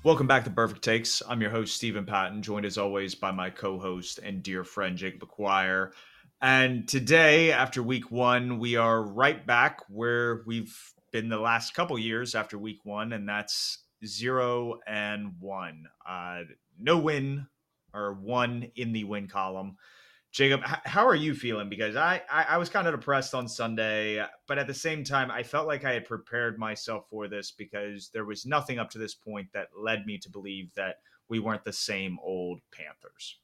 Welcome back to Perfect Takes. I'm your host, Stephen Patton, joined as always by my co host and dear friend, Jacob McGuire. And today, after week one, we are right back where we've been the last couple years after week one, and that's 0-1. No win or one in the win column. Jacob, how are you feeling? Because I was kind of depressed on Sunday, but at the same time, I felt like I had prepared myself for this because there was nothing up to this point that led me to believe that we weren't the same old Panthers.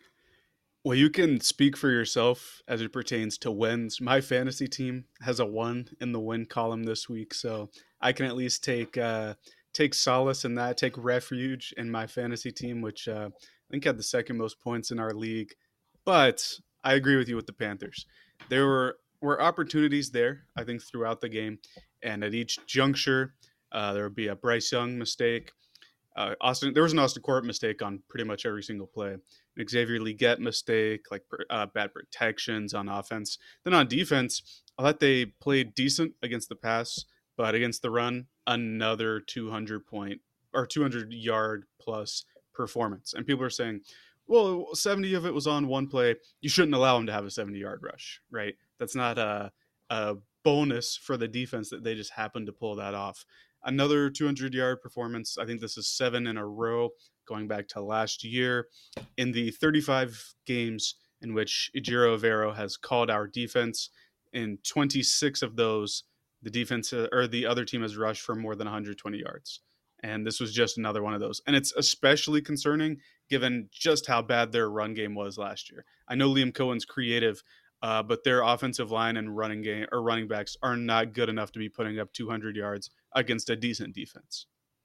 Well, you can speak for yourself as it pertains to wins. My fantasy team has a one in the win column this week, so I can at least take solace in that, take refuge in my fantasy team, which I think had the second most points in our league. But I agree with you with the Panthers. There were opportunities there, I think, throughout the game, and at each juncture, there would be a Bryce Young mistake, there was an Austin Court mistake on pretty much every single play. An Xavier Legette mistake, like bad protections on offense. Then on defense, I thought they played decent against the pass, but against the run, another 200 point or 200 yard plus performance. And people are saying, well, 70 of it was on one play. You shouldn't allow them to have a 70-yard rush, right? That's not a bonus for the defense that they just happened to pull that off. Another 200-yard performance. I think this is 7 in a row going back to last year. In the 35 games in which Ejiro Evero has called our defense, in 26 of those, the defense or the other team has rushed for more than 120 yards. And this was just another one of those. And it's especially concerning given just how bad their run game was last year. I know Liam Cohen's creative, but their offensive line and running game or running backs are not good enough to be putting up 200 yards against a decent defense.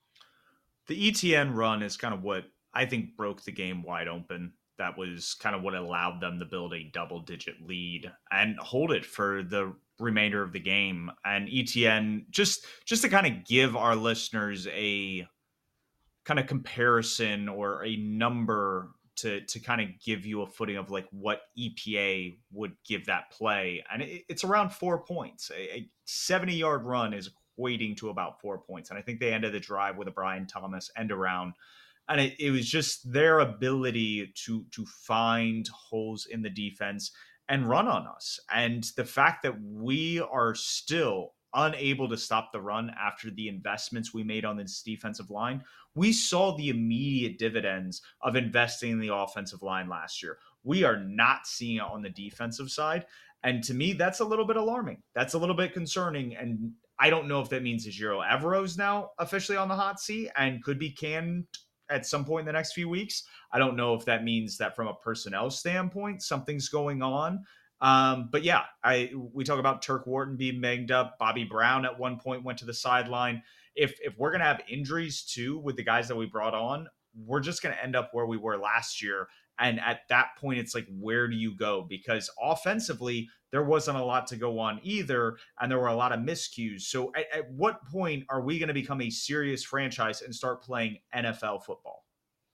The ETN run is kind of what I think broke the game wide open. That was kind of what allowed them to build a double digit lead and hold it for the remainder of the game. And ETN, just to kind of give our listeners a kind of comparison or a number to kind of give you a footing of like what EPA would give that play. And it's around 4 points. A 70-yard run is equating to about 4 points. And I think they ended the drive with a Brian Thomas end around. And it was just their ability to find holes in the defense and run on us. And the fact that we are still unable to stop the run after the investments we made on this defensive line, we saw the immediate dividends of investing in the offensive line last year. We are not seeing it on the defensive side. And to me, that's a little bit alarming. That's a little bit concerning. And I don't know if that means Ejiro Evero's now officially on the hot seat and could be canned at some point in the next few weeks. I don't know if that means that from a personnel standpoint, something's going on. But yeah, we talk about Turk Wharton being banged up. Bobby Brown at one point went to the sideline. If we're gonna have injuries too with the guys that we brought on, we're just gonna end up where we were last year. And at that point, it's like, where do you go? Because offensively, there wasn't a lot to go on either, and there were a lot of miscues. So, at what point are we going to become a serious franchise and start playing NFL football?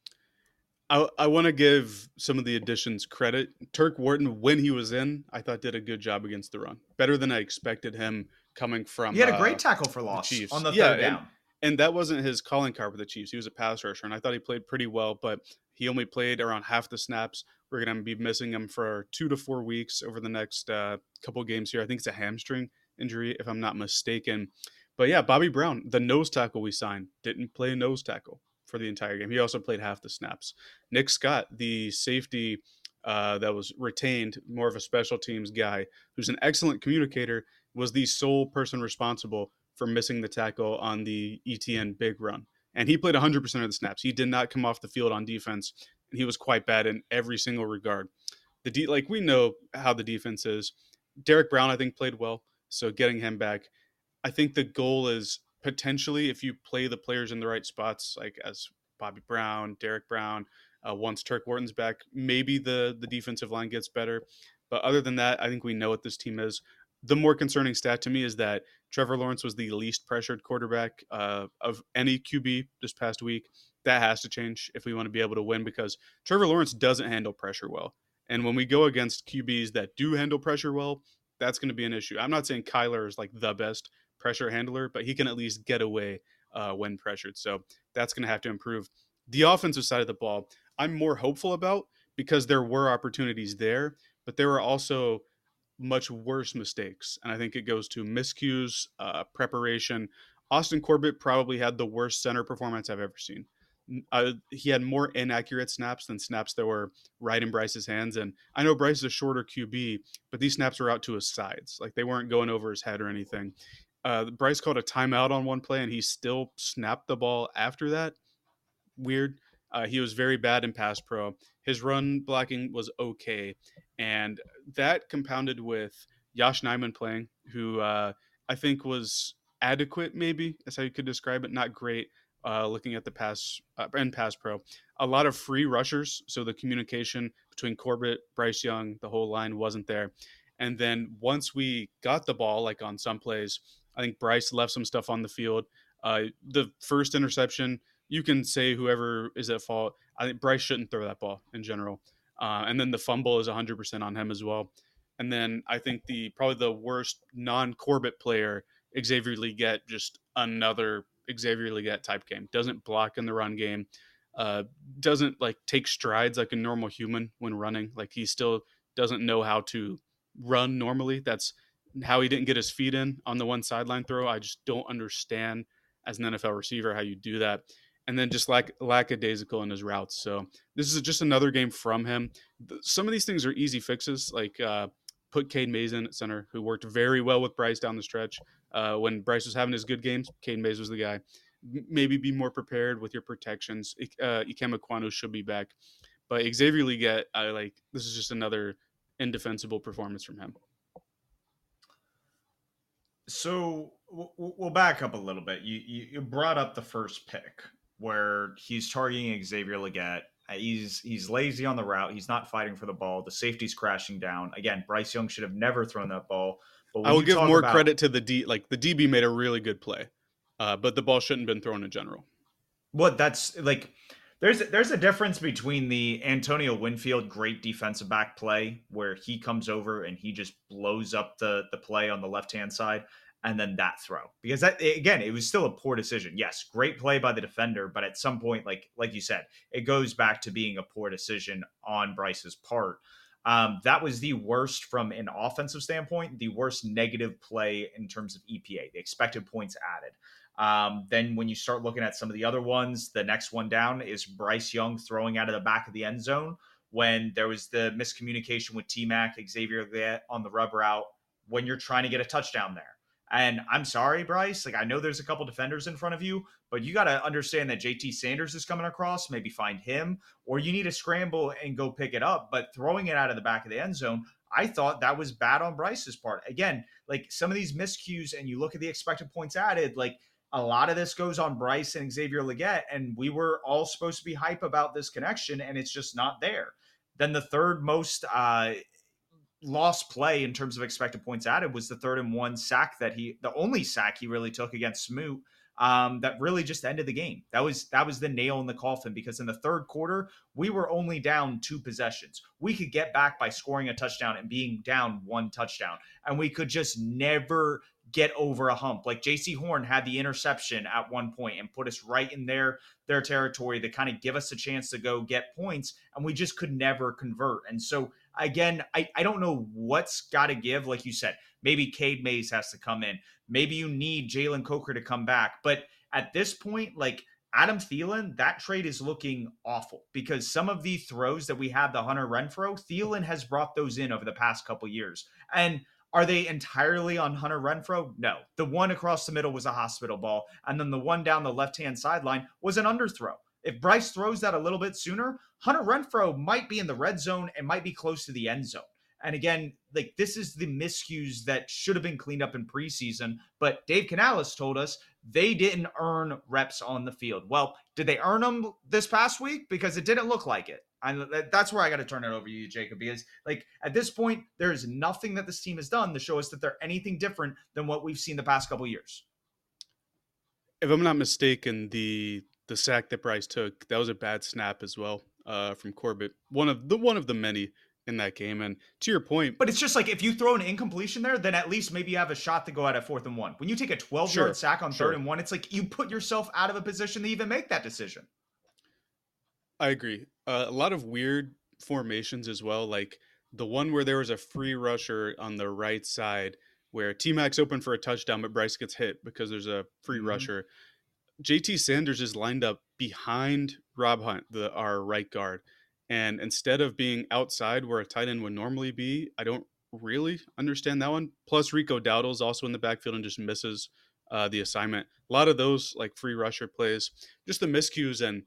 I want to give some of the additions credit. Turk Wharton, when he was in, I thought did a good job against the run. Better than I expected him coming He from had a great tackle for the loss on Chiefs. the Yeah, third and down. and that wasn't his calling card with the Chiefs. He was a pass rusher, and I thought he played pretty well, but he only played around half the snaps. We're going to be missing him for 2 to 4 weeks over the next couple games here. I think it's a hamstring injury, if I'm not mistaken. But yeah, Bobby Brown, the nose tackle we signed, didn't play nose tackle for the entire game. He also played half the snaps. Nick Scott, the safety that was retained, more of a special teams guy, who's an excellent communicator, was the sole person responsible for missing the tackle on the ETN big run. And he played 100% of the snaps. He did not come off the field on defense, and he was quite bad in every single regard. Like we know how the defense is. Derek Brown, I think, played well, so getting him back, I think the goal is potentially if you play the players in the right spots, like as Bobby Brown, Derek Brown, once Turk Wharton's back, maybe the defensive line gets better. But other than that, I think we know what this team is. The more concerning stat to me is that Trevor Lawrence was the least pressured quarterback of any QB this past week. That has to change if we want to be able to win because Trevor Lawrence doesn't handle pressure well. And when we go against QBs that do handle pressure well, that's going to be an issue. I'm not saying Kyler is like the best pressure handler, but he can at least get away when pressured. So that's going to have to improve. The offensive side of the ball, I'm more hopeful about because there were opportunities there, but there were also much worse mistakes. And I think it goes to miscues, preparation. Austin Corbett probably had the worst center performance I've ever seen. He had more inaccurate snaps than snaps that were right in Bryce's hands. And I know Bryce is a shorter QB, but these snaps were out to his sides. Like they weren't going over his head or anything. Bryce called a timeout on one play and he still snapped the ball after that. Weird. He was very bad in pass pro. His run blocking was okay. And that compounded with Josh Nyman playing, who I think was adequate, maybe. That's how you could describe it. Not great looking at the pass and pass pro. A lot of free rushers. So the communication between Corbett, Bryce Young, the whole line wasn't there. And then once we got the ball, like on some plays, I think Bryce left some stuff on the field. The first interception, you can say whoever is at fault. I think Bryce shouldn't throw that ball in general. And then the fumble is 100% on him as well. And then I think the probably the worst non-Corbett player, Xavier Legette, just another Xavier Legette type game. Doesn't block in the run game. Doesn't like take strides like a normal human when running. Like he still doesn't know how to run normally. That's how he didn't get his feet in on the one sideline throw. I just don't understand as an NFL receiver how you do that. And then just lackadaisical in his routes. So this is just another game from him. Some of these things are easy fixes, like put Cade Mays in at center, who worked very well with Bryce down the stretch. When Bryce was having his good games, Cade Mays was the guy. Maybe be more prepared with your protections. Ikem Ekwonu should be back. But Xavier Legette, this is just another indefensible performance from him. So we'll back up a little bit. You brought up the first pick where he's targeting Xavier Legette. He's lazy on the route. He's not fighting for the ball. The safety's crashing down. Again, Bryce Young should have never thrown that ball. But I will give more credit to the D. Like the DB made a really good play, but the ball shouldn't have been thrown in general. What that's like. There's a difference between the Antonio Winfield great defensive back play where he comes over and he just blows up the play on the left hand side, and then that throw, because that again, it was still a poor decision. Yes, great play by the defender, but at some point, like you said, it goes back to being a poor decision on Bryce's part. That was the worst from an offensive standpoint, the worst negative play in terms of EPA, the expected points added. Then when you start looking at some of the other ones, the next one down is Bryce Young throwing out of the back of the end zone when there was the miscommunication with T-Mac, Xavier on the rub route when you're trying to get a touchdown there. And I'm sorry, Bryce. Like, I know there's a couple defenders in front of you, but you got to understand that JT Sanders is coming across. Maybe find him, or you need to scramble and go pick it up. But throwing it out of the back of the end zone, I thought that was bad on Bryce's part. Again, like some of these miscues, and you look at the expected points added, like a lot of this goes on Bryce and Xavier Legette, and we were all supposed to be hype about this connection, and it's just not there. Then the third most lost play in terms of expected points added was the 3rd and 1 sack the only sack he really took against Smoot. That really just ended the game. That was the nail in the coffin, because in the third quarter, we were only down 2 possessions. We could get back by scoring a touchdown and being down 1 touchdown, and we could just never get over a hump. Like JC Horn had the interception at one point and put us right in their territory to kind of give us a chance to go get points, and we just could never convert. And so again, I don't know what's got to give. Like you said, maybe Cade Mays has to come in. Maybe you need Jalen Coker to come back. But at this point, like Adam Thielen, that trade is looking awful, because some of the throws that we had, the Hunter Renfrow, Thielen has brought those in over the past couple years. And are they entirely on Hunter Renfrow? No. The one across the middle was a hospital ball, and then the one down the left-hand sideline was an underthrow. If Bryce throws that a little bit sooner, Hunter Renfrow might be in the red zone and might be close to the end zone. And again, like this is the miscues that should have been cleaned up in preseason. But Dave Canales told us they didn't earn reps on the field. Well, did they earn them this past week? Because it didn't look like it. And that's where I got to turn it over to you, Jacob, because like at this point, there is nothing that this team has done to show us that they're anything different than what we've seen the past couple of years. If I'm not mistaken, the sack that Bryce took, that was a bad snap as well from Corbett. One of the many in that game. And to your point, But it's just like if you throw an incompletion there, then at least maybe you have a shot to go out at 4th and 1. When you take a 12-yard sure, sack on third sure. and one, it's like you put yourself out of a position to even make that decision. I agree. A lot of weird formations as well, like the one where there was a free rusher on the right side where T Mac's open for a touchdown, but Bryce gets hit because there's a free Mm-hmm. rusher. JT Sanders is lined up behind Rob Hunt, our right guard. And instead of being outside where a tight end would normally be, I don't really understand that one. Plus, Rico Dowdle's also in the backfield and just misses the assignment. A lot of those like free rusher plays, just the miscues and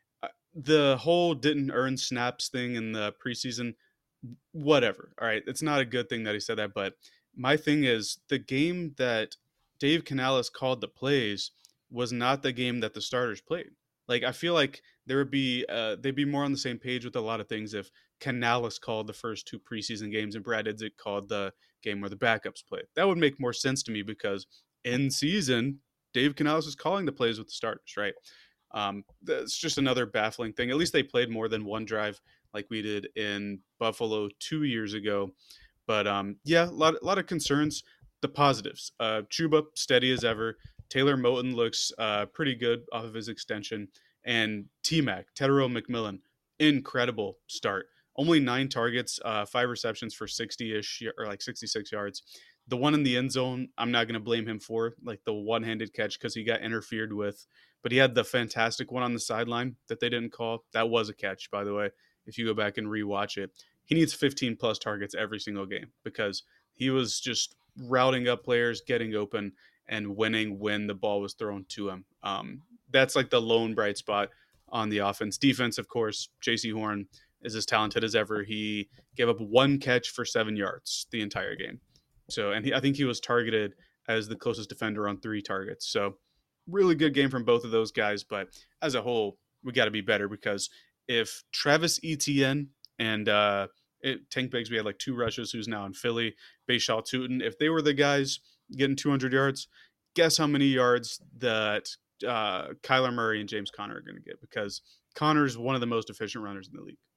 the whole didn't earn snaps thing in the preseason, whatever. All right. It's not a good thing that he said that. But my thing is the game that Dave Canales called the plays was not the game that the starters played. Like, I feel like there would be, they'd be more on the same page with a lot of things if Canales called the first two preseason games and Brad Idzik called the game where the backups played. That would make more sense to me because in season, Dave Canales was calling the plays with the starters, right? That's just another baffling thing. At least they played more than one drive like we did in Buffalo 2 years ago. But yeah, a lot of concerns. The positives: Chuba steady as ever. Taylor Moton looks pretty good off of his extension, and T Mac Tedero McMillan, incredible start. Only 9 targets, 5 receptions for 60-ish or like 66 yards. The one in the end zone, I'm not going to blame him for, like the one-handed catch because he got interfered with. But he had the fantastic one on the sideline that they didn't call. That was a catch, by the way. If you go back and rewatch it, he needs 15 plus targets every single game because he was just routing up players, getting open, and winning when the ball was thrown to him. That's like the lone bright spot on the offense. Defense, of course, J.C. Horn is as talented as ever. He gave up 1 catch for 7 yards the entire game. So, and I think he was targeted as the closest defender on 3 targets. So, really good game from both of those guys. But as a whole, we got to be better because if Travis Etienne and Tank Bigsby had like 2 rushes, who's now in Philly, Bayshaw Tootin, if they were the guys getting 200 yards, guess how many yards that Kyler Murray and James Conner are going to get because Conner's one of the most efficient runners in the league.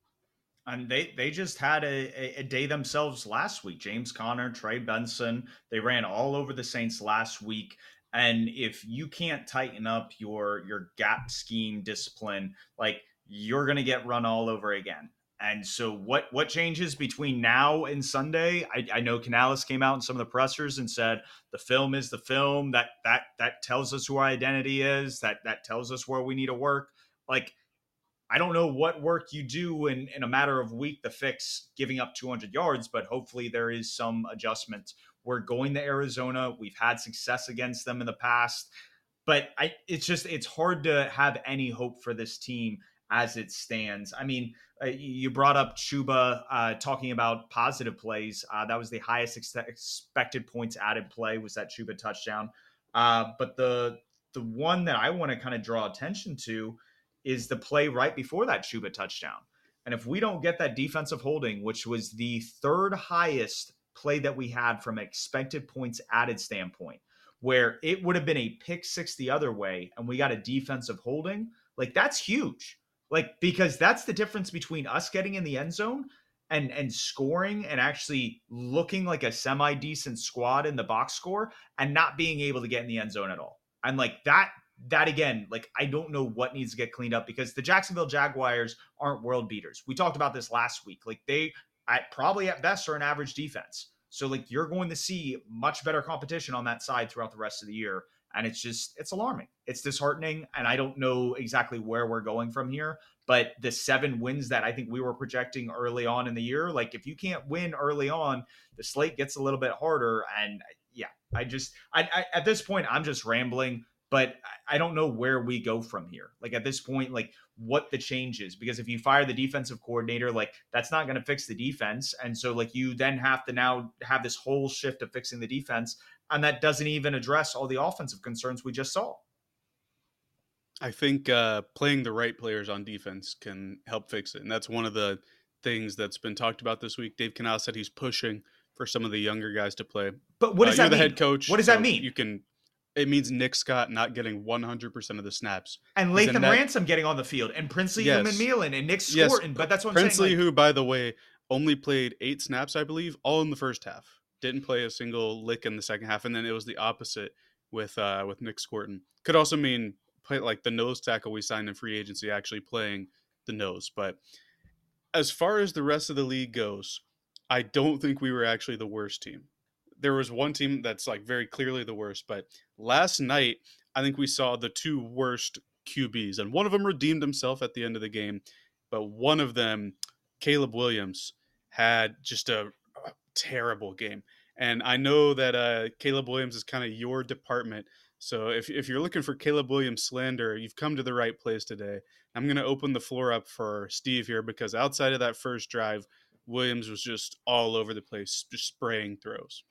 And they just had a day themselves last week. James Conner, Trey Benson, they ran all over the Saints last week. And if you can't tighten up your gap scheme discipline, like you're gonna get run all over again. And so what changes between now and Sunday? I know Canales came out in some of the pressers and said the film is the film. That tells us who our identity is. That tells us where we need to work. Like I don't know what work you do in a matter of a week to fix giving up 200 yards, but hopefully there is some adjustment. We're going to Arizona. We've had success against them in the past, but it's hard to have any hope for this team as it stands. I mean, you brought up Chuba talking about positive plays. That was the highest expected points added play was that Chuba touchdown. But the one that I want to kind of draw attention to is the play right before that Chuba touchdown. And if we don't get that defensive holding, which was the third highest play that we had from an expected points added standpoint, where it would have been a pick six the other way, and we got a defensive holding, like that's huge. Like, because that's the difference between us getting in the end zone and scoring and actually looking like a semi decent squad in the box score and not being able to get in the end zone at all. And like that again, like I don't know what needs to get cleaned up because the Jacksonville Jaguars aren't world beaters. We talked about this last week. Like they probably at best are an average defense. So like you're going to see much better competition on that side throughout the rest of the year. And it's alarming. It's disheartening. And I don't know exactly where we're going from here. But the 7 wins that I think we were projecting early on in the year, like if you can't win early on, the slate gets a little bit harder. And yeah, I at this point, I'm just rambling, but I don't know where we go from here. Like at this point, like what the change is, because if you fire the defensive coordinator, like that's not going to fix the defense. And so like you then have to now have this whole shift of fixing the defense. And that doesn't even address all the offensive concerns we just saw. I think playing the right players on defense can help fix it. And that's one of the things that's been talked about this week. Dave Canales said he's pushing for some of the younger guys to play. But what does You're that the mean? head coach. What does that So mean? it means Nick Scott not getting 100% of the snaps. And He's a Latham net. Ransom getting on the field and Princely Yes. Uman-Mielen and Nick Yes. Scorton. But that's what I'm saying. Princely, Like, who, by the way, only played 8 snaps, I believe, all in the first half. Didn't play a single lick in the second half, and then it was the opposite with Nick Scorton. Could also mean play like the nose tackle we signed in free agency actually playing the nose. But as far as the rest of the league goes, I don't think we were actually the worst team. There was one team that's like very clearly the worst, but last night I think we saw the two worst QBs, and one of them redeemed himself at the end of the game, but one of them, Caleb Williams, had just a terrible game. And I know that Caleb Williams is kind of your department. So if you're looking for Caleb Williams slander, you've come to the right place today. I'm going to open the floor up for Steve here because outside of that first drive, Williams was just all over the place, just spraying throws.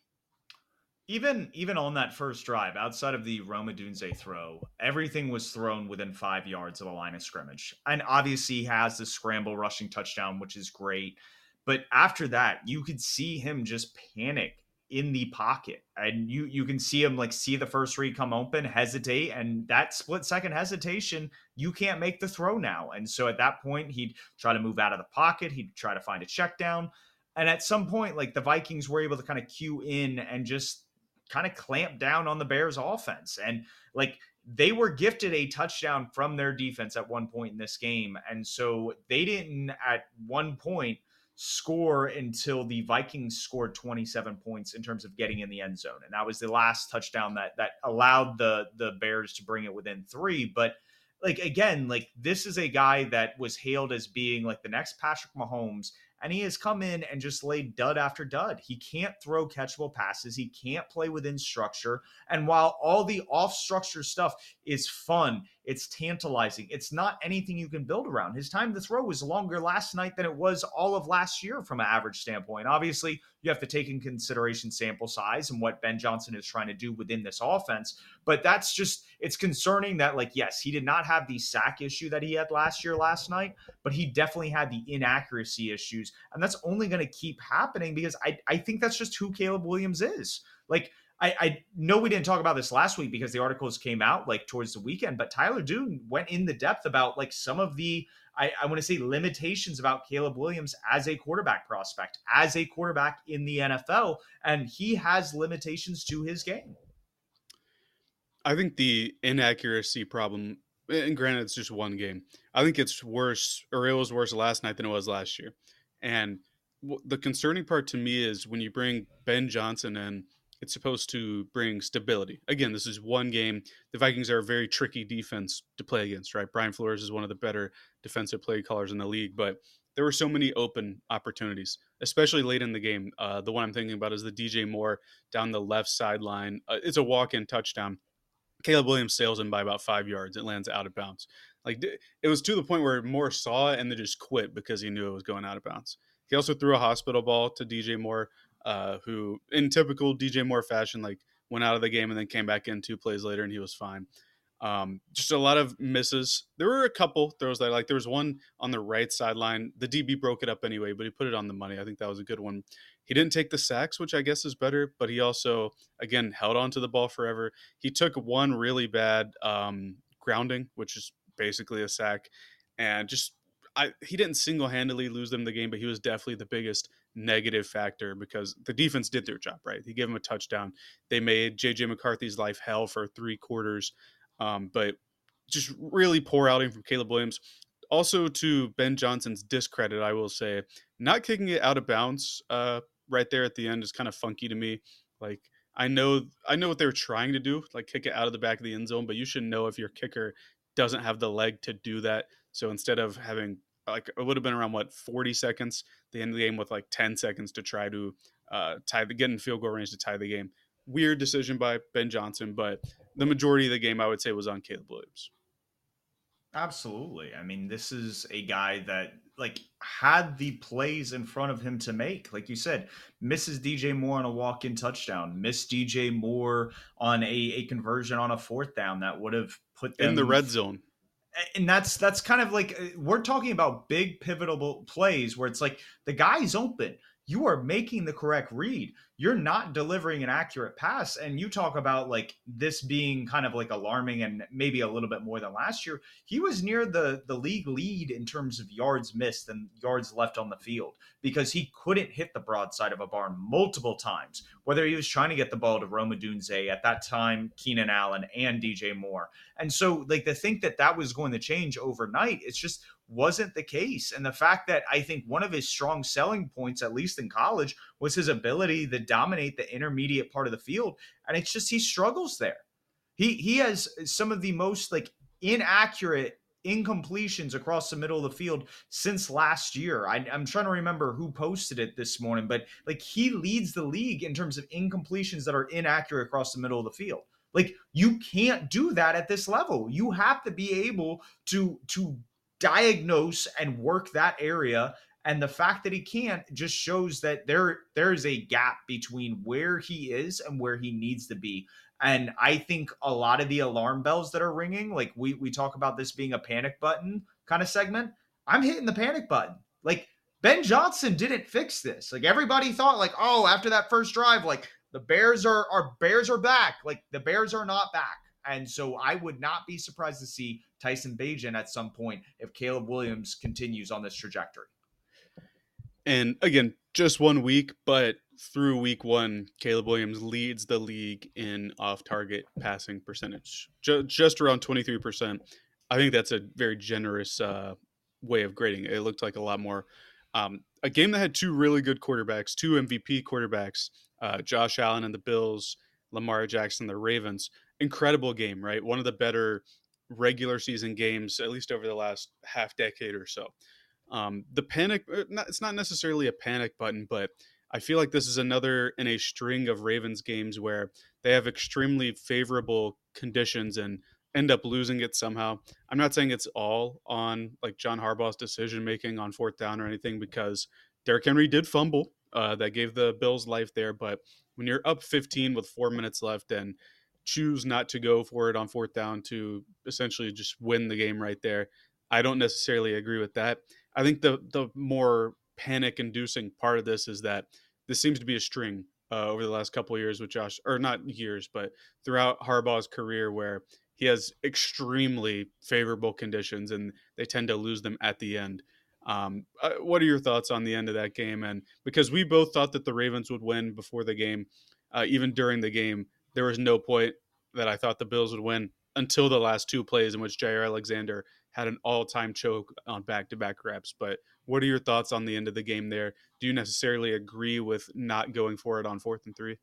Even on that first drive, outside of the Roma Dunze throw, everything was thrown within 5 yards of the line of scrimmage. And obviously, he has the scramble rushing touchdown, which is great. But after that, you could see him just panic in the pocket, and you can see him like see the first read come open, hesitate, and that split second hesitation, you can't make the throw now. And so at that point, he'd try to move out of the pocket, he'd try to find a check down. And at some point, like the Vikings were able to kind of cue in and just kind of clamp down on the Bears offense. And like they were gifted a touchdown from their defense at one point in this game. And so they didn't at one point score until the Vikings scored 27 points in terms of getting in the end zone. And that was the last touchdown that allowed the Bears to bring it within 3. But like again, like this is a guy that was hailed as being like the next Patrick Mahomes, and he has come in and just laid dud after dud. He can't throw catchable passes. He can't play within structure. And while all the off structure stuff is fun, it's tantalizing, it's not anything you can build around. His time to throw was longer last night than it was all of last year from an average standpoint. Obviously, you have to take in consideration sample size and what Ben Johnson is trying to do within this offense. But that's just, it's concerning that, like, yes, he did not have the sack issue that he had last year, last night, but he definitely had the inaccuracy issues. And that's only going to keep happening because I think that's just who Caleb Williams is. Like, I know we didn't talk about this last week because the articles came out like towards the weekend, but Tyler Dune went in the depth about like some of the, I want to say limitations about Caleb Williams as a quarterback prospect, as a quarterback in the NFL, and he has limitations to his game. I think the inaccuracy problem, and granted, it's just one game. I think it's worse, or it was worse last night than it was last year. And the concerning part to me is when you bring Ben Johnson in, it's supposed to bring stability. Again, this is one game. The Vikings are a very tricky defense to play against, right? Brian Flores is one of the better defensive play callers in the league, but there were so many open opportunities, especially late in the game. The one I'm thinking about is the DJ Moore down the left sideline. It's a walk-in touchdown. Caleb Williams sails him by about 5 yards. It lands out of bounds. Like it was to the point where Moore saw it and then just quit because he knew it was going out of bounds. He also threw a hospital ball to DJ Moore, who, in typical DJ Moore fashion, like went out of the game and then came back in 2 plays later, and he was fine. Just a lot of misses. There were a couple throws that, like, there was one on the right sideline. The DB broke it up anyway, but he put it on the money. I think that was a good one. He didn't take the sacks, which I guess is better, but he also, again, held on to the ball forever. He took one really bad grounding, which is basically a sack, and just he didn't single-handedly lose them the game, but he was definitely the biggest negative factor because the defense did their job, right? He gave him a touchdown. They made J.J. McCarthy's life hell for 3 quarters. But just really poor outing from Caleb Williams. Also, to Ben Johnson's discredit, I will say, not kicking it out of bounds right there at the end is kind of funky to me. Like, I know what they were trying to do, like kick it out of the back of the end zone, but you should know if your kicker doesn't have the leg to do that. So instead of having, like, it would have been around 40 seconds, the end of the game with like 10 seconds to try to get in field goal range to tie the game. Weird decision by Ben Johnson, but the majority of the game I would say was on Caleb Williams. Absolutely. I mean, this is a guy that like had the plays in front of him to make. Like you said, misses DJ Moore on a walk-in touchdown, missed DJ Moore on a conversion on a 4th down that would have put them in the red zone. And that's kind of like, we're talking about big pivotal plays where it's like the guy's open. You are making the correct read. you're not delivering an accurate pass. And you talk about like this being kind of like alarming and maybe a little bit more than last year. He was near the league lead in terms of yards missed and yards left on the field because he couldn't hit the broadside of a barn multiple times, whether he was trying to get the ball to Roma Dunze, at that time Keenan Allen and DJ Moore. And so like to think that that was going to change overnight, it's just wasn't the case. And the fact that I think one of his strong selling points, at least in college, was his ability to dominate the intermediate part of the field. And it's just he struggles there. He has some of the most like inaccurate incompletions across the middle of the field since last year. I'm trying to remember who posted it this morning, but like he leads the league in terms of incompletions that are inaccurate across the middle of the field. Like you can't do that at this level. You have to be able to diagnose and work that area. And the fact that he can't just shows that there's a gap between where he is and where he needs to be. And I think a lot of the alarm bells that are ringing, like we talk about this being a panic button kind of segment, I'm hitting the panic button. Like Ben Johnson didn't fix this. Like everybody thought, like, oh, after that first drive, like the Bears are back. Like the Bears are not back. And so I would not be surprised to see Tyson Bagent at some point if Caleb Williams continues on this trajectory. And again, just 1 week, but through week one, Caleb Williams leads the league in off-target passing percentage, just around 23%. I think that's a very generous way of grading. It looked like a lot more. A game that had two really good quarterbacks, two MVP quarterbacks, Josh Allen and the Bills, Lamar Jackson, the Ravens. Incredible game, right? One of the better regular season games, at least over the last half decade or so. The panic, it's not necessarily a panic button, but I feel like this is another in a string of Ravens games where they have extremely favorable conditions and end up losing it somehow. I'm not saying it's all on like John Harbaugh's decision making on fourth down or anything, because Derrick Henry did fumble. That gave the Bills life there. But when you're up 15 with 4 minutes left and choose not to go for it on fourth down to essentially just win the game right there, I don't necessarily agree with that. I think the more panic-inducing part of this is that this seems to be a string over the last couple of years with Josh, or not years, but throughout Harbaugh's career, where he has extremely favorable conditions and they tend to lose them at the end. What are your thoughts on the end of that game? And because we both thought that the Ravens would win before the game, even during the game, there was no point that I thought the Bills would win until the last two plays in which Jair Alexander had an all-time choke on back-to-back reps. But what are your thoughts on the end of the game there? Do you necessarily agree with not going for it on 4th and 3?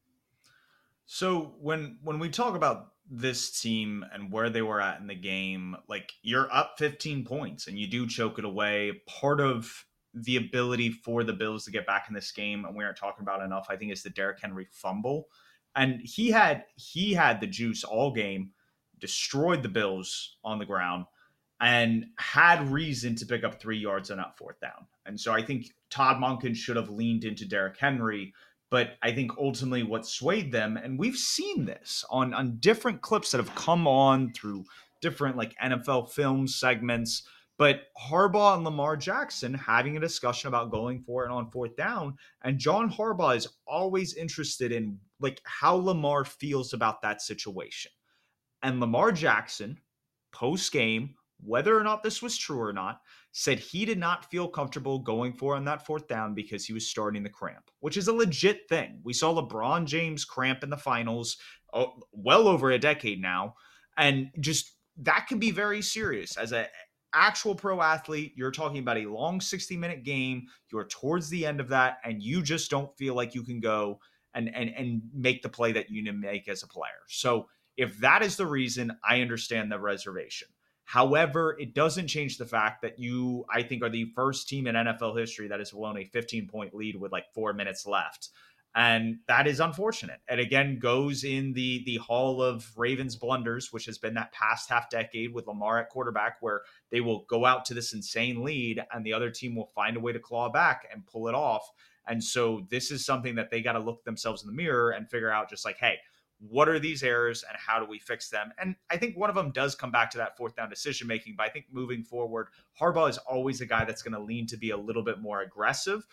So when we talk about this team and where they were at in the game, like you're up 15 points and you do choke it away. Part of the ability for the Bills to get back in this game, and we aren't talking about enough, I think, is the Derrick Henry fumble. And he had the juice all game, destroyed the Bills on the ground, and had reason to pick up 3 yards on that fourth down. And so I think Todd Monken should have leaned into Derrick Henry. But I think ultimately what swayed them, and we've seen this on different clips that have come on through different like NFL film segments, but Harbaugh and Lamar Jackson having a discussion about going for it on fourth down. And John Harbaugh is always interested in like how Lamar feels about that situation. And Lamar Jackson, post game, whether or not this was true or not, said he did not feel comfortable going for on that fourth down because he was starting to cramp, which is a legit thing. We saw LeBron James cramp in the finals well over a decade now. And just that can be very serious. As an actual pro athlete, you're talking about a long 60-minute game. You're towards the end of that, and you just don't feel like you can go and make the play that you need to make as a player. So if that is the reason, I understand the reservation. However, it doesn't change the fact that you, I think, are the first team in NFL history that has blown a 15-point lead with like 4 minutes left. And that is unfortunate. And again, goes in the hall of Ravens blunders, which has been that past half decade with Lamar at quarterback, where they will go out to this insane lead and the other team will find a way to claw back and pull it off. And so this is something that they got to look themselves in the mirror and figure out, just like, hey, what are these errors and how do we fix them? And I think one of them does come back to that fourth down decision making. But I think moving forward, Harbaugh is always a guy that's going to lean to be a little bit more aggressive.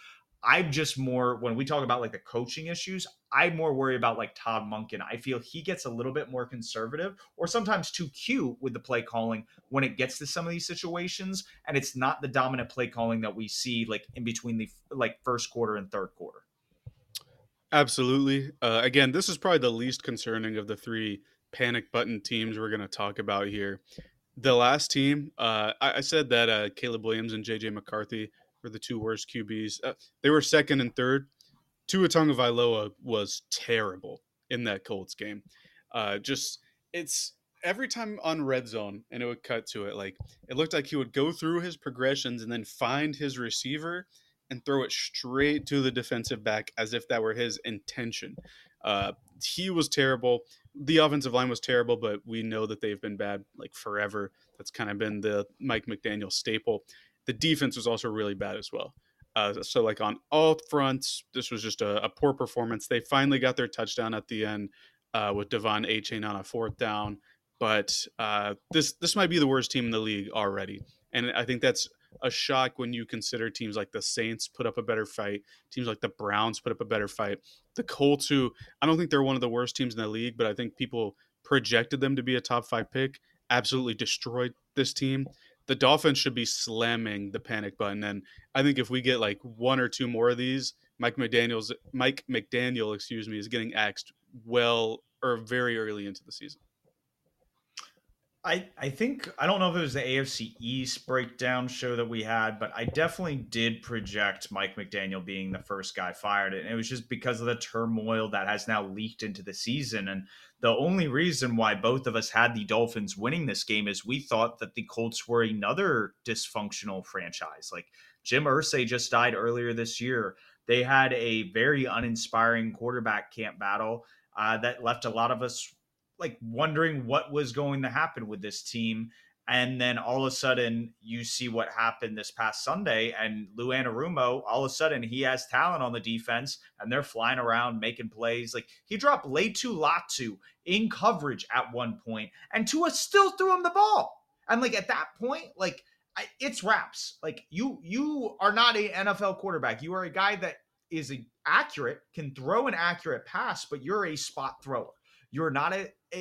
I'm just more, when we talk about like the coaching issues, I more worry about like Todd Monken. I feel he gets a little bit more conservative or sometimes too cute with the play calling when it gets to some of these situations, and it's not the dominant play calling that we see like in between the like first quarter and third quarter. Absolutely. Again, this is probably the least concerning of the three panic button teams we're going to talk about here. The last team, I said that Caleb Williams and JJ McCarthy were the two worst QBs. They were second and third. Tua Tagovailoa was terrible in that Colts game. Just it's every time on red zone, and it would cut to it. Like it looked like he would go through his progressions and then find his receiver and throw it straight to the defensive back as if that were his intention. He was terrible. The offensive line was terrible, but we know that they've been bad like forever. That's kind of been the Mike McDaniel staple. The defense was also really bad as well. So like on all fronts, this was just a poor performance. They finally got their touchdown at the end with Devon Achane on a fourth down, but this might be the worst team in the league already, and I think that's a shock when you consider teams like the Saints put up a better fight, teams like the Browns put up a better fight, the Colts, who I don't think they're one of the worst teams in the league, but I think people projected them to be a top 5 pick, absolutely destroyed this team. The Dolphins should be slamming the panic button, and I think if we get like one or two more of these, Mike McDaniel, is getting axed well or very early into the season. I think I don't know if it was the AFC East breakdown show that we had, but I definitely did project Mike McDaniel being the first guy fired, and it was just because of the turmoil that has now leaked into the season. And the only reason why both of us had the Dolphins winning this game is we thought that the Colts were another dysfunctional franchise. Like Jim Irsay just died earlier this year. They had a very uninspiring quarterback camp battle that left a lot of us like wondering what was going to happen with this team. And then all of a sudden, you see what happened this past Sunday, and Lou Anarumo, all of a sudden, he has talent on the defense, and they're flying around making plays. Like he dropped Laitu Latu in coverage at one point, and Tua still threw him the ball. And like at that point, like it's wraps. Like you are not an NFL quarterback. You are a guy that is accurate, can throw an accurate pass, but you're a spot thrower. You're not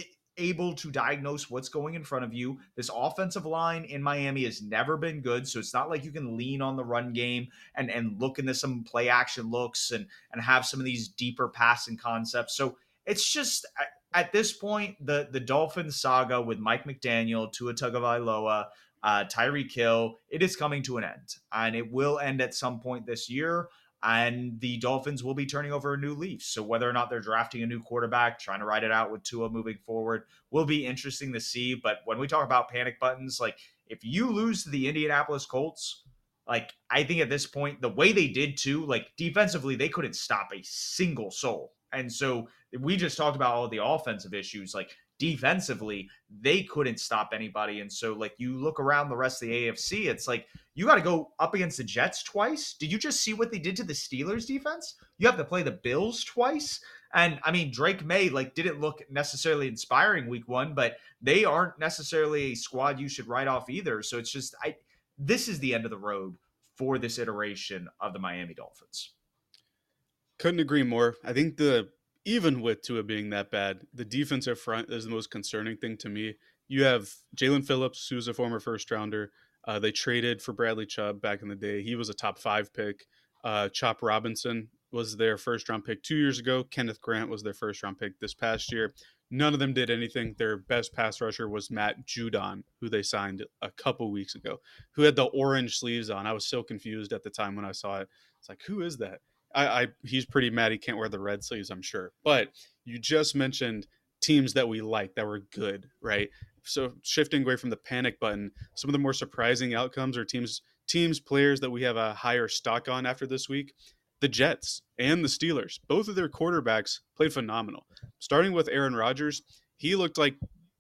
able to diagnose what's going in front of you. This offensive line in Miami has never been good, so it's not like you can lean on the run game and look into some play action looks and have some of these deeper passing concepts. So it's just at this point the Dolphins saga with Mike McDaniel, Tua Tagovailoa, Tyreek Hill, it is coming to an end, and it will end at some point this year. And the Dolphins will be turning over a new leaf. So whether or not they're drafting a new quarterback, trying to ride it out with Tua moving forward, will be interesting to see. But when we talk about panic buttons, like if you lose to the Indianapolis Colts, like I think at this point, the way they did too, like defensively, they couldn't stop a single soul. And so we just talked about all the offensive issues. Like defensively, they couldn't stop anybody. And so, like, you look around the rest of the AFC, it's like you got to go up against the Jets twice. Did you just see what they did to the Steelers defense? You have to play the Bills twice. And I mean, Drake May like didn't look necessarily inspiring week one, but they aren't necessarily a squad you should write off either. So it's just this is the end of the road for this iteration of the Miami Dolphins. Couldn't agree more. I think even with Tua being that bad, the defensive front is the most concerning thing to me. You have Jalen Phillips, who's a former first rounder. They traded for Bradley Chubb back in the day. He was a top 5 pick. Chop Robinson was their first round pick 2 years ago. Kenneth Grant was their first round pick this past year. None of them did anything. Their best pass rusher was Matt Judon, who they signed a couple weeks ago, who had the orange sleeves on. I was so confused at the time when I saw it. It's like, who is that? He's pretty mad he can't wear the red sleeves, I'm sure. But you just mentioned teams that we like that were good, right? So shifting away from the panic button, some of the more surprising outcomes are teams players that we have a higher stock on after this week. The Jets and the Steelers, both of their quarterbacks played phenomenal. Starting with Aaron Rodgers, he looked like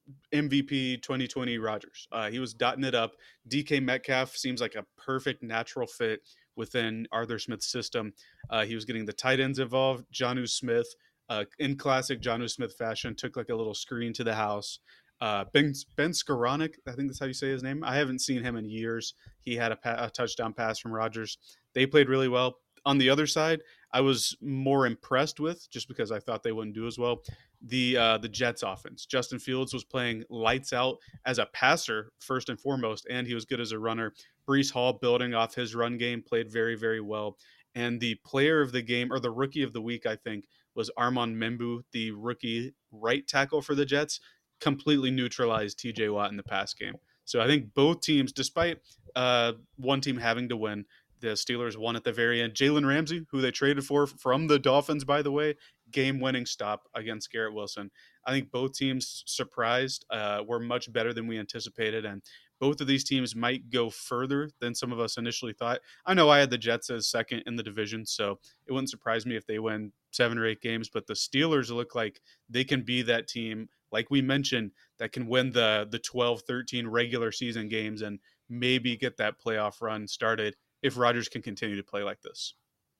MVP 2020 Rodgers. He was dotting it up. DK Metcalf seems like a perfect natural fit within Arthur Smith's system. He was getting the tight ends involved. Jonnu Smith, in classic Jonnu Smith fashion, took like a little screen to the house. Ben Skoranek, I think that's how you say his name. I haven't seen him in years. He had a touchdown pass from Rodgers. They played really well. on the other side, I was more impressed with, just because I thought they wouldn't do as well, the Jets offense. Justin Fields was playing lights out as a passer first and foremost, and he was good as a runner. Brees Hall, building off his run game, played very, very well. And the player of the game, or the rookie of the week, I think, was Armand Membu, the rookie right tackle for the Jets. Completely neutralized TJ Watt in the pass game. So I think both teams, despite one team having to win, the Steelers won at the very end. Jalen Ramsey, who they traded for from the Dolphins, by the way, game-winning stop against Garrett Wilson. I think both teams surprised, were much better than we anticipated, and both of these teams might go further than some of us initially thought. I know I had the Jets as second in the division, so it wouldn't surprise me if they win 7 or 8 games, but the Steelers look like they can be that team, like we mentioned, that can win the 12, 13 regular season games and maybe get that playoff run started if Rodgers can continue to play like this.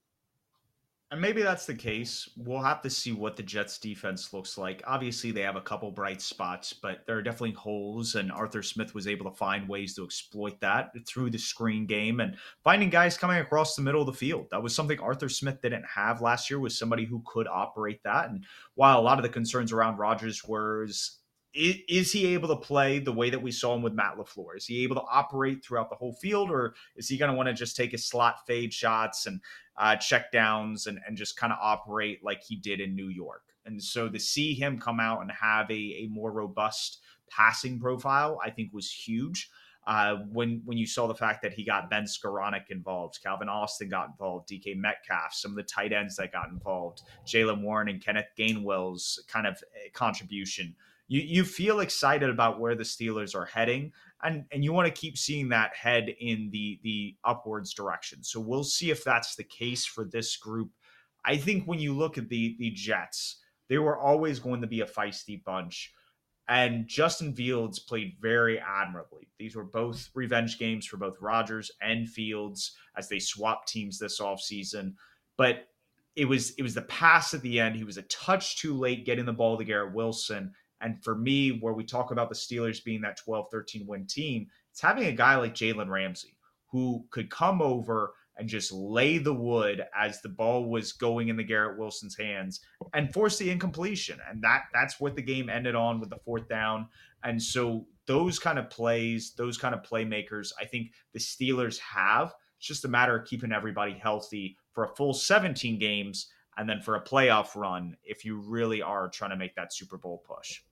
And maybe that's the case. We'll have to see what the Jets defense looks like. Obviously, they have a couple bright spots, but there are definitely holes, and Arthur Smith was able to find ways to exploit that through the screen game and finding guys coming across the middle of the field. That was something Arthur Smith didn't have last year, was somebody who could operate that. And while a lot of the concerns around Rodgers was, is he able to play the way that we saw him with Matt LaFleur? Is he able to operate throughout the whole field, or is he going to want to just take his slot fade shots and check downs and just kind of operate like he did in New York? And so to see him come out and have a more robust passing profile, I think was huge. When you saw the fact that he got Ben Skoranek involved, Calvin Austin got involved, DK Metcalf, some of the tight ends that got involved, Jaylen Warren and Kenneth Gainwell's kind of contribution. You feel excited about where the Steelers are heading, and you want to keep seeing that head in the upwards direction. So we'll see if that's the case for this group. I think when you look at the Jets, they were always going to be a feisty bunch. And Justin Fields played very admirably. These were both revenge games for both Rodgers and Fields as they swapped teams this offseason. But it was the pass at the end. He was a touch too late getting the ball to Garrett Wilson. And for me, where we talk about the Steelers being that 12-13 win team, it's having a guy like Jalen Ramsey who could come over and just lay the wood as the ball was going in the Garrett Wilson's hands and force the incompletion. And that's what the game ended on with the fourth down. And so those kind of plays, those kind of playmakers, I think the Steelers have. It's just a matter of keeping everybody healthy for a full 17 games and then for a playoff run if you really are trying to make that Super Bowl push.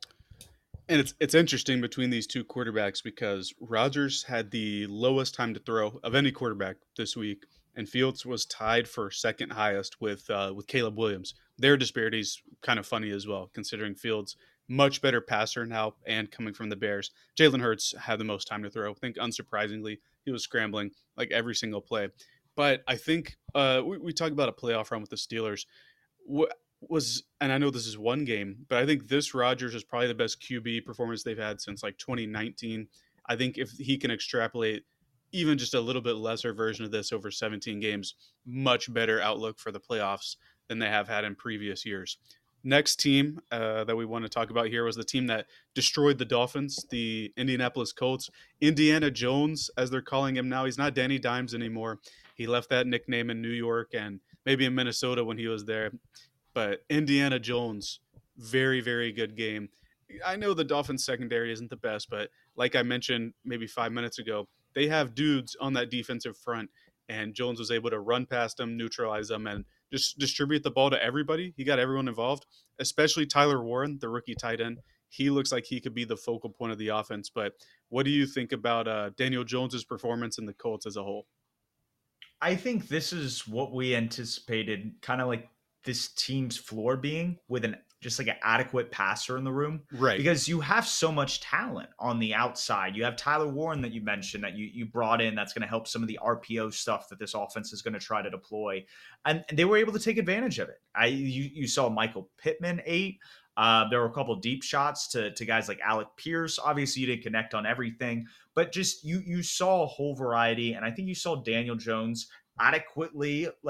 And it's interesting between these two quarterbacks because Rodgers had the lowest time to throw of any quarterback this week, and Fields was tied for second highest with Caleb Williams. Their disparity's kind of funny as well, considering Fields much better passer now and coming from the Bears. Jalen Hurts had the most time to throw. I think unsurprisingly, he was scrambling like every single play. But I think we talk about a playoff run with the Steelers. And I know this is one game, but I think this Rodgers is probably the best QB performance they've had since like 2019. I think if he can extrapolate even just a little bit lesser version of this over 17 games, much better outlook for the playoffs than they have had in previous years. Next team that we want to talk about here was the team that destroyed the Dolphins, the Indianapolis Colts. Indiana Jones, as they're calling him now. He's not Danny Dimes anymore. He left that nickname in New York and maybe in Minnesota when he was there. But Indiana Jones, very, very good game. I know the Dolphins secondary isn't the best, but like I mentioned maybe 5 minutes ago, they have dudes on that defensive front, and Jones was able to run past them, neutralize them, and just distribute the ball to everybody. He got everyone involved, especially Tyler Warren, the rookie tight end. He looks like he could be the focal point of the offense. But what do you think about Daniel Jones's performance in the Colts as a whole? I think this is what we anticipated, kind of like this team's floor being with an just like an adequate passer in the room, Right. because you have so much talent on the outside. You have Tyler Warren that you mentioned that you brought in that's going to help some of the RPO stuff that this offense is going to try to deploy, and they were able to take advantage of it. You saw Michael Pittman ate. There were a couple deep shots to guys like Alec Pierce. Obviously, you didn't connect on everything, but just you saw a whole variety, and I think you saw Daniel Jones adequately like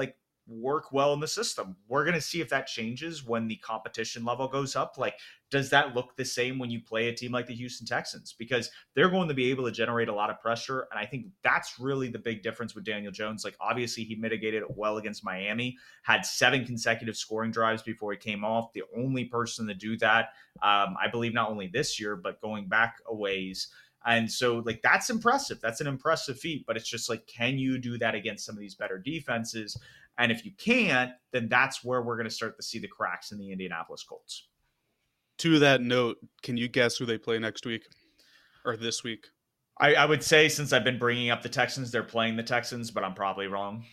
work well in the system. We're going to see if that changes when the competition level goes up. Like, does that look the same when you play a team like the Houston Texans? Because they're going to be able to generate a lot of pressure. And I think that's really the big difference with Daniel Jones. Like, obviously, he mitigated it well against Miami, had 7 consecutive scoring drives before he came off. The only person to do that, I believe, not only this year, but going back a ways. And so, like, that's impressive. That's an impressive feat. But it's just like, can you do that against some of these better defenses? And if you can't, then that's where we're going to start to see the cracks in the Indianapolis Colts. To that note, can you guess who they play next week or this week? I would say, since I've been bringing up the Texans, they're playing the Texans, but I'm probably wrong.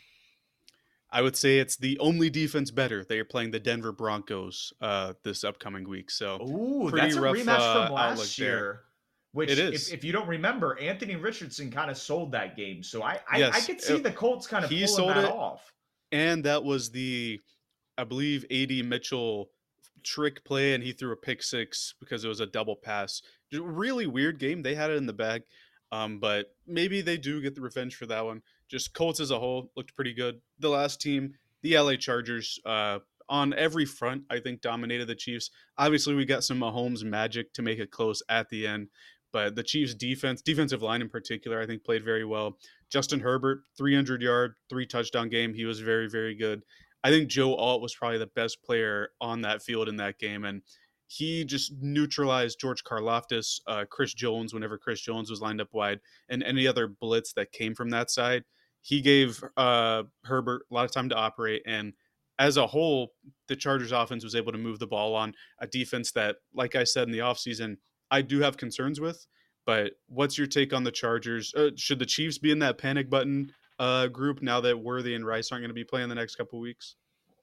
I would say it's the only defense better. They are playing the Denver Broncos this upcoming week. So Ooh, pretty that's a rough rematch from outlook last there. year. Which, It is. if you don't remember, Anthony Richardson kind of sold that game. So I Yes, could see the Colts kind of he pulling sold that it, off. and that was the, I believe, A.D. Mitchell trick play, and he threw a pick six because it was a double pass. Just a really weird game. They had it in the bag, but maybe they do get the revenge for that one. Just Colts as a whole looked pretty good. The last team, the LA Chargers, on every front, I think dominated the Chiefs. Obviously, we got some Mahomes magic to make it close at the end, but the Chiefs' defensive line in particular, I think played very well. Justin Herbert, 300-yard, 3-touchdown game. He was very, very good. I think Joe Alt was probably the best player on that field in that game, and he just neutralized George Karlaftis, Chris Jones, whenever Chris Jones was lined up wide, and any other blitz that came from that side. He gave Herbert a lot of time to operate, and as a whole, the Chargers offense was able to move the ball on a defense that, like I said in the offseason, I do have concerns with. But what's your take on the Chargers? Should the Chiefs be in that panic button group now that Worthy and Rice aren't going to be playing the next couple weeks?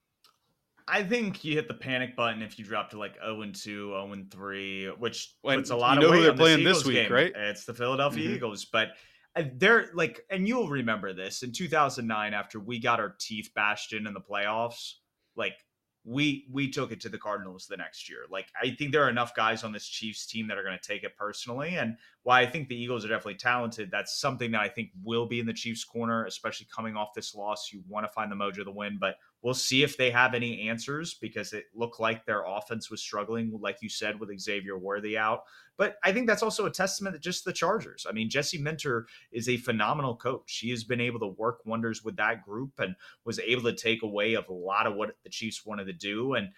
I think you hit the panic button if you drop to like 0-2, 0-3, which When puts a you lot of know who weight they're on this playing this Eagles week, game. right? It's the Philadelphia Mm-hmm. Eagles. But they're like, and you'll remember this in 2009 after we got our teeth bashed in the playoffs. Like, we took it to the Cardinals the next year. Like, I think there are enough guys on this Chiefs team that are going to take it personally. And while I think the Eagles are definitely talented, that's something that I think will be in the Chiefs' corner, especially coming off this loss. You want to find the mojo to win, but we'll see if they have any answers, because it looked like their offense was struggling, like you said, with Xavier Worthy out. But I think that's also a testament to just the Chargers. I mean, Jesse Minter is a phenomenal coach. He has been able to work wonders with that group and was able to take away a lot of what the Chiefs wanted to do. And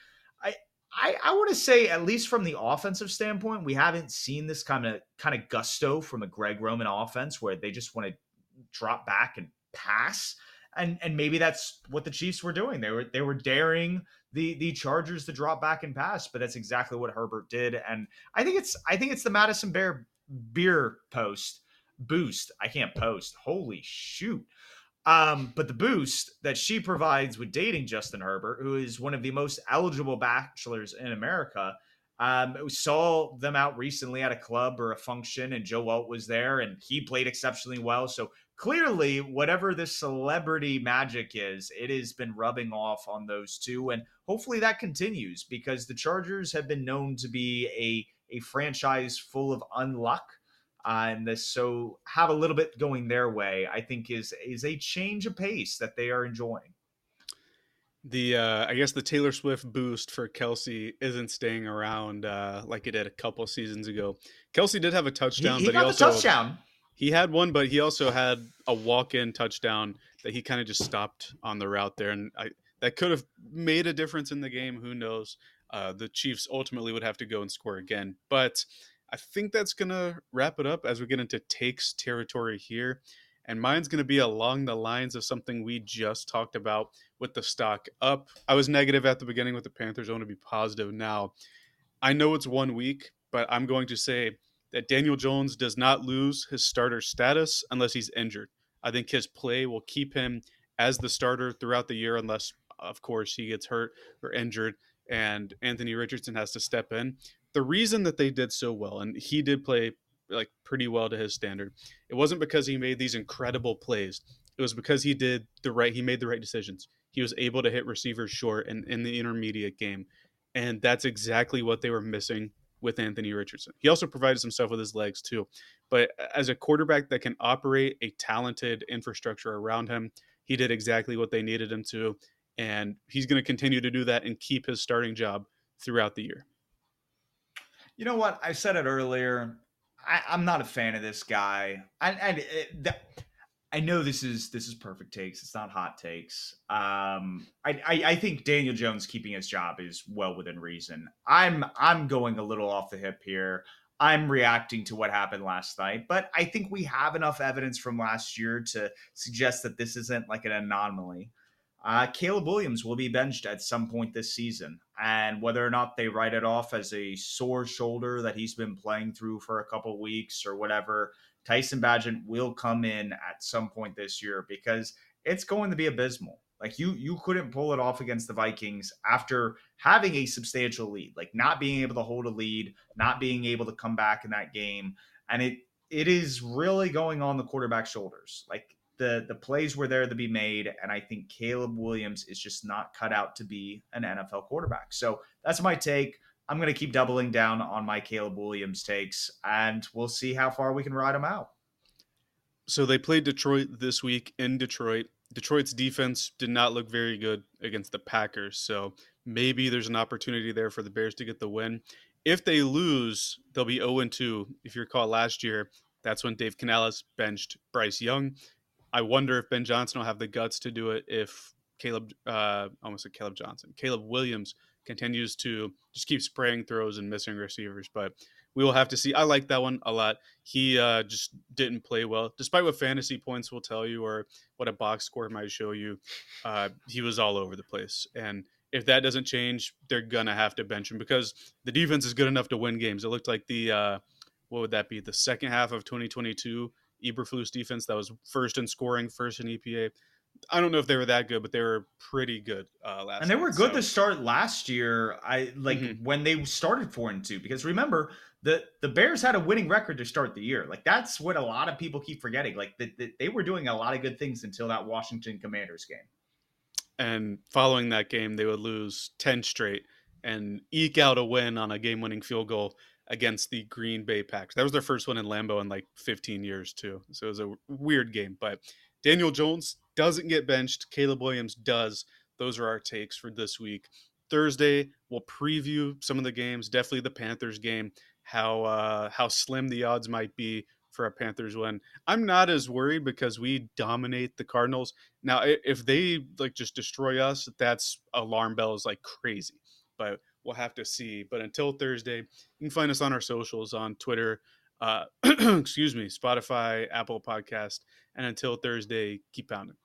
I want to say, at least from the offensive standpoint, we haven't seen this kind of gusto from a Greg Roman offense where they just want to drop back and pass. And maybe that's what the Chiefs were doing. They were daring the Chargers to drop back and pass, but that's exactly what Herbert did. And I think it's the Madison Beer post boost. I can't post. Holy shoot. But the boost that she provides with dating Justin Herbert, who is one of the most eligible bachelors in America. We saw them out recently at a club or a function, and Joe Alt was there, and he played exceptionally well. So clearly, whatever this celebrity magic is, it has been rubbing off on those two, and hopefully that continues, because the Chargers have been known to be a franchise full of unluck. And this, so have a little bit going their way, I think is a change of pace that they are enjoying. The I guess the Taylor Swift boost for Kelsey isn't staying around like it did a couple seasons ago. Kelsey did have a touchdown, He but he got the also touchdown. he had one, but he also had a walk-in touchdown that he kind of just stopped on the route there, and that could have made a difference in the game. Who knows? The Chiefs ultimately would have to go and score again, but I think that's gonna wrap it up as we get into takes territory here. And mine's going to be along the lines of something we just talked about with the stock up. I was negative at the beginning with the Panthers. I want to be positive now. I know it's 1 week, but I'm going to say that Daniel Jones does not lose his starter status unless he's injured. I think his play will keep him as the starter throughout the year, unless, of course, he gets hurt or injured and Anthony Richardson has to step in. The reason that they did so well, and he did play like pretty well to his standard, it wasn't because he made these incredible plays. It was because he made the right decisions. He was able to hit receivers short and in the intermediate game. And that's exactly what they were missing with Anthony Richardson. He also provided some stuff with his legs too. But as a quarterback that can operate a talented infrastructure around him, he did exactly what they needed him to. and he's going to continue to do that and keep his starting job throughout the year. You know what? I said it earlier. I'm not a fan of this guy. I know this is perfect takes. It's not hot takes. I think Daniel Jones keeping his job is well within reason. I'm going a little off the hip here. I'm reacting to what happened last night, but I think we have enough evidence from last year to suggest that this isn't like an anomaly. Caleb Williams will be benched at some point this season. And whether or not they write it off as a sore shoulder that he's been playing through for a couple weeks or whatever, Tyson Bagent will come in at some point this year because it's going to be abysmal. Like you couldn't pull it off against the Vikings after having a substantial lead, like not being able to hold a lead, not being able to come back in that game. And it is really going on the quarterback's shoulders. Like the plays were there to be made, and I think Caleb Williams is just not cut out to be an NFL quarterback. So that's my take. I'm going to keep doubling down on my Caleb Williams takes, and we'll see how far we can ride him out. So they played Detroit this week in Detroit. Detroit's defense did not look very good against the Packers, so maybe there's an opportunity there for the Bears to get the win. If they lose, they'll be 0-2. If you recall last year, that's when Dave Canales benched Bryce Young. I wonder if Ben Johnson will have the guts to do it if Caleb Williams continues to just keep spraying throws and missing receivers. But we will have to see. I like that one a lot. He just didn't play well, despite what fantasy points will tell you or what a box score might show you. He was all over the place. And if that doesn't change, they're going to have to bench him because the defense is good enough to win games. It looked like what would that be? The second half of 2022 Eberflus defense that was first in scoring, first in EPA. I don't know if they were that good, but they were pretty good last. And they were good to start last year. When they started 4-2, because remember the Bears had a winning record to start the year. Like that's what a lot of people keep forgetting. Like they were doing a lot of good things until that Washington Commanders game. And following that game, they would lose 10 straight and eke out a win on a game-winning field goal against the Green Bay Packers. That was their first one in Lambeau in like 15 years too. So it was a weird game, but Daniel Jones doesn't get benched. Caleb Williams does. Those are our takes for this week. Thursday, we'll preview some of the games, definitely the Panthers game, how slim the odds might be for a Panthers win. I'm not as worried because we dominate the Cardinals. Now, if they like just destroy us, that's alarm bells like crazy. But we'll have to see. But until Thursday, you can find us on our socials on Twitter, Spotify, Apple Podcast. And until Thursday, keep pounding.